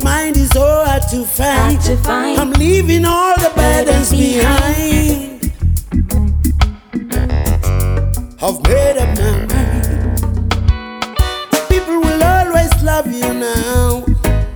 mind is so hard to find. I'm leaving all the burdens behind. I've made up my mind. People will always love you now.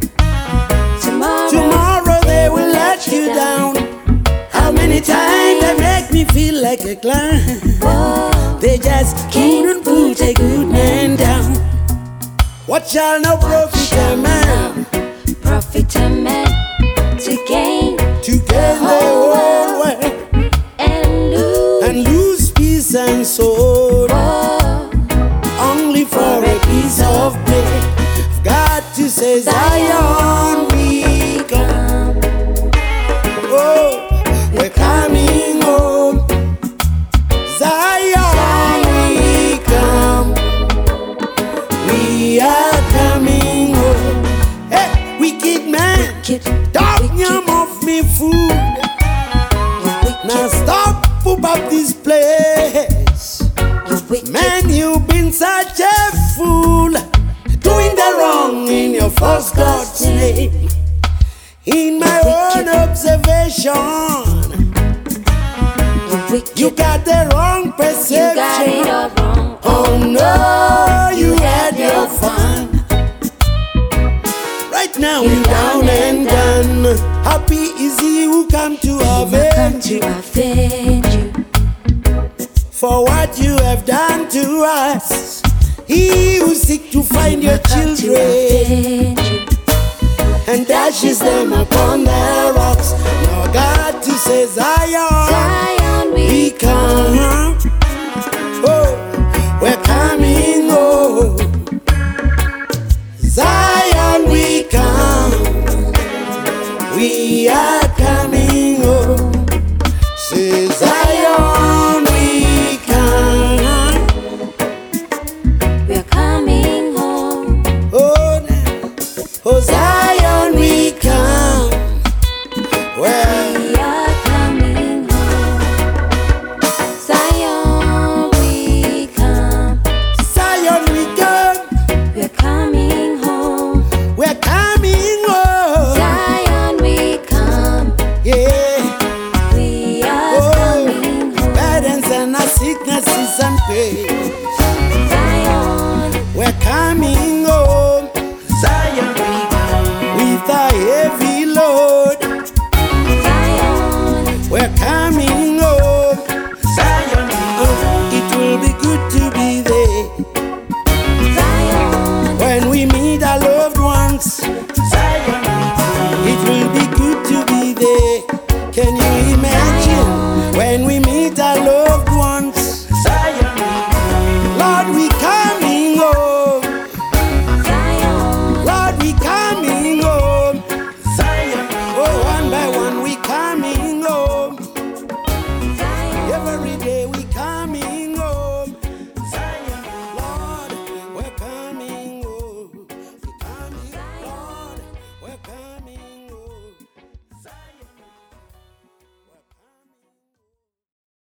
Tomorrow they will let you down. How many times they make me feel like a clown? They just couldn't put a good man down. What shall now profit a man? Profit a man to gain the whole world and lose peace and soul, only for a piece of bread. I've got to say, Zion, we come. Oh, we're coming home. Zion, we come. We are coming home. Hey, wicked man, dog yam off me food. Now stop, poop up this place. Man, you've been such a fool, doing the wrong in your false God's name. In my own observation, you got the wrong perception. Oh no, you had your fun. Right now we're down and done. Happy is he who come to avenge you for what you have done to us. He who seek to find your children and dashes them upon the rocks. Now God to say, Zion, we come. Oh, we're coming home. Zion, we come. We are coming home. Say, Zion, we come. We're coming home. Oh, Zion, we come. Well, We are coming home. Zion, we come. Zion, we come. We're coming home. We're coming home. Zion, we come. Yeah. We are coming home. Burdens and our sicknesses and pain. Zion, We're coming home. Zion, we come. With a heavy load. Zion, We're coming home. Zion, it will be good to be there Zion, when we meet our loved ones. Zion, it will be good to be there. Can you imagine when we